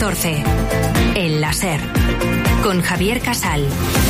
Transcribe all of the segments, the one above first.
14. El láser. Con Javier Casal.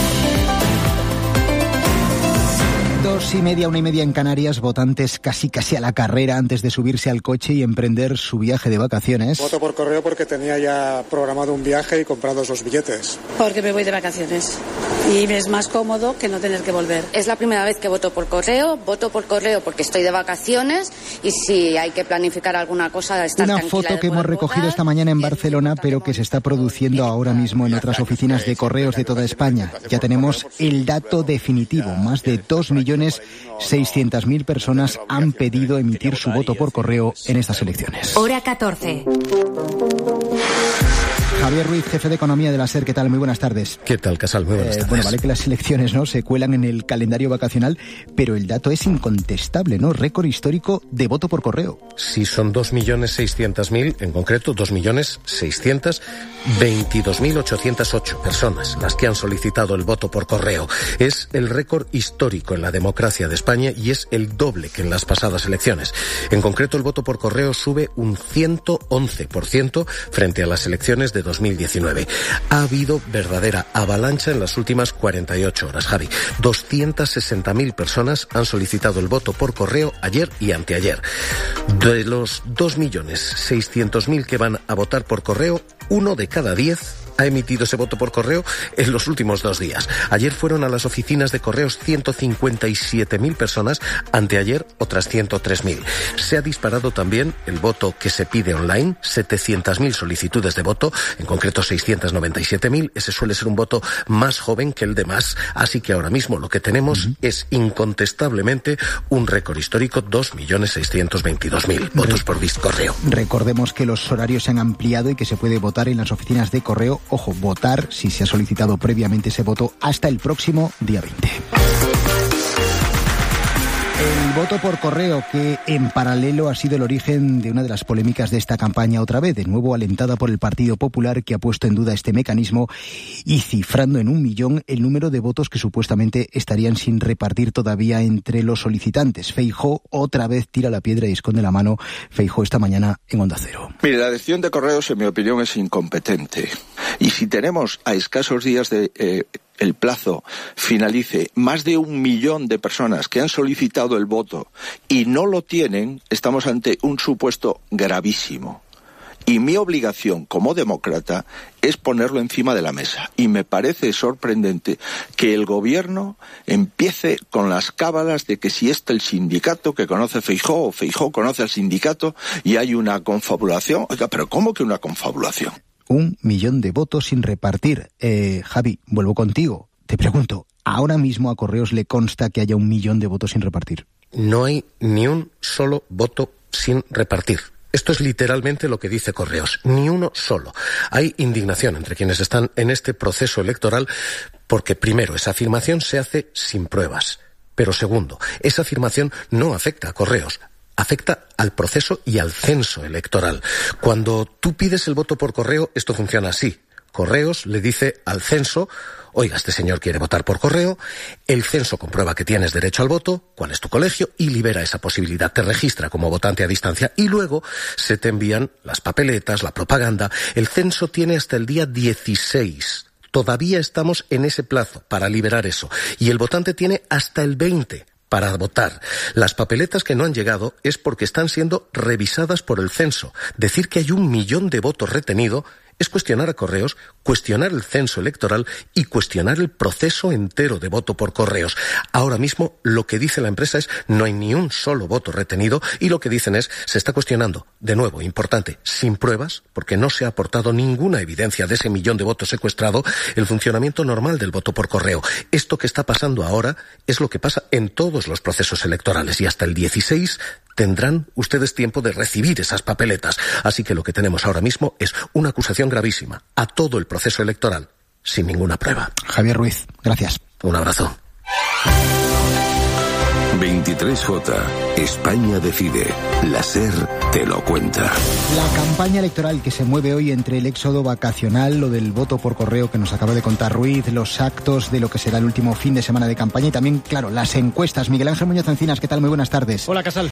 2:30, 1:30 en Canarias, votantes casi a la carrera antes de subirse al coche y emprender su viaje de vacaciones. Voto por correo porque tenía ya programado un viaje y comprados los billetes. Porque me voy de vacaciones y me es más cómodo que no tener que volver. Es la primera vez que voto por correo porque estoy de vacaciones y si hay que planificar alguna cosa, estar una tranquila. Foto que hemos recogido esta mañana en Barcelona, pero que se está produciendo ahora mismo en otras oficinas de correos de toda España. Ya tenemos el dato definitivo, más de 2.600.000 personas han pedido emitir su voto por correo en estas elecciones. Hora 14. Javier Ruiz, jefe de Economía de la SER, ¿qué tal? Muy buenas tardes. ¿Qué tal, Casal? Muy buenas tardes. Bueno, vale que las elecciones no se cuelan en el calendario vacacional, pero el dato es incontestable, ¿no? Récord histórico de voto por correo. Sí, son 2.600.000, en concreto 2.622.808 personas las que han solicitado el voto por correo. Es el récord histórico en la democracia de España y es el doble que en las pasadas elecciones. En concreto, el voto por correo sube un 111% frente a las elecciones de 2019. Ha habido verdadera avalancha en las últimas 48 horas, Javi. 260.000 personas han solicitado el voto por correo ayer y anteayer. De los 2.600.000 que van a votar por correo, 1 de cada 10 ha emitido ese voto por correo en los últimos 2 días. Ayer fueron a las oficinas de correos 157.000 personas, anteayer otras 103.000. Se ha disparado también el voto que se pide online, 700.000 solicitudes de voto, en concreto 697.000. Ese suele ser un voto más joven que el de más, así que ahora mismo lo que tenemos es incontestablemente un récord histórico, 2.622.000 votos por correo. Recordemos que los horarios se han ampliado y que se puede votar en las oficinas de correo. Ojo, votar, si se ha solicitado previamente ese voto, hasta el próximo día 20. El voto por correo, que en paralelo ha sido el origen de una de las polémicas de esta campaña otra vez, de nuevo alentada por el Partido Popular, que ha puesto en duda este mecanismo y cifrando en 1 millón el número de votos que supuestamente estarían sin repartir todavía entre los solicitantes. Feijóo otra vez tira la piedra y esconde la mano. Feijóo esta mañana en Onda Cero. Mire, la dirección de correos, en mi opinión, es incompetente. Y si tenemos a escasos días de el plazo finalice, más de 1 millón de personas que han solicitado el voto y no lo tienen, estamos ante un supuesto gravísimo. Y mi obligación como demócrata es ponerlo encima de la mesa. Y me parece sorprendente que el gobierno empiece con las cábalas de que si el sindicato que conoce Feijóo o Feijóo conoce al sindicato y hay una confabulación. Oiga, pero ¿cómo que una confabulación? 1 millón de votos sin repartir. Javi, vuelvo contigo. Te pregunto, ¿ahora mismo a Correos le consta que haya 1 millón de votos sin repartir? No hay ni un solo voto sin repartir. Esto es literalmente lo que dice Correos. Ni uno solo. Hay indignación entre quienes están en este proceso electoral porque, primero, esa afirmación se hace sin pruebas. Pero, segundo, esa afirmación no afecta a Correos. Afecta al proceso y al censo electoral. Cuando tú pides el voto por correo, esto funciona así. Correos le dice al censo: oiga, este señor quiere votar por correo, el censo comprueba que tienes derecho al voto, cuál es tu colegio, y libera esa posibilidad, te registra como votante a distancia, y luego se te envían las papeletas, la propaganda. El censo tiene hasta el día 16. Todavía estamos en ese plazo para liberar eso, y el votante tiene hasta el 20 para votar. Las papeletas que no han llegado es porque están siendo revisadas por el censo. Decir que hay 1 millón de votos retenido es cuestionar a Correos, cuestionar el censo electoral y cuestionar el proceso entero de voto por correos. Ahora mismo lo que dice la empresa es: no hay ni un solo voto retenido, y lo que dicen es: se está cuestionando, de nuevo, importante, sin pruebas, porque no se ha aportado ninguna evidencia de ese 1 millón de votos secuestrado, el funcionamiento normal del voto por correo. Esto que está pasando ahora es lo que pasa en todos los procesos electorales, y hasta el 16 tendrán ustedes tiempo de recibir esas papeletas. Así que lo que tenemos ahora mismo es una acusación gravísima a todo el proceso electoral, sin ninguna prueba. Javier Ruiz, gracias. Un abrazo. 23J. España decide. La SER te lo cuenta. La campaña electoral que se mueve hoy entre el éxodo vacacional, lo del voto por correo que nos acaba de contar Ruiz, los actos de lo que será el último fin de semana de campaña y también, claro, las encuestas. Miguel Ángel Muñoz Encinas, ¿qué tal? Muy buenas tardes. Hola, Casal.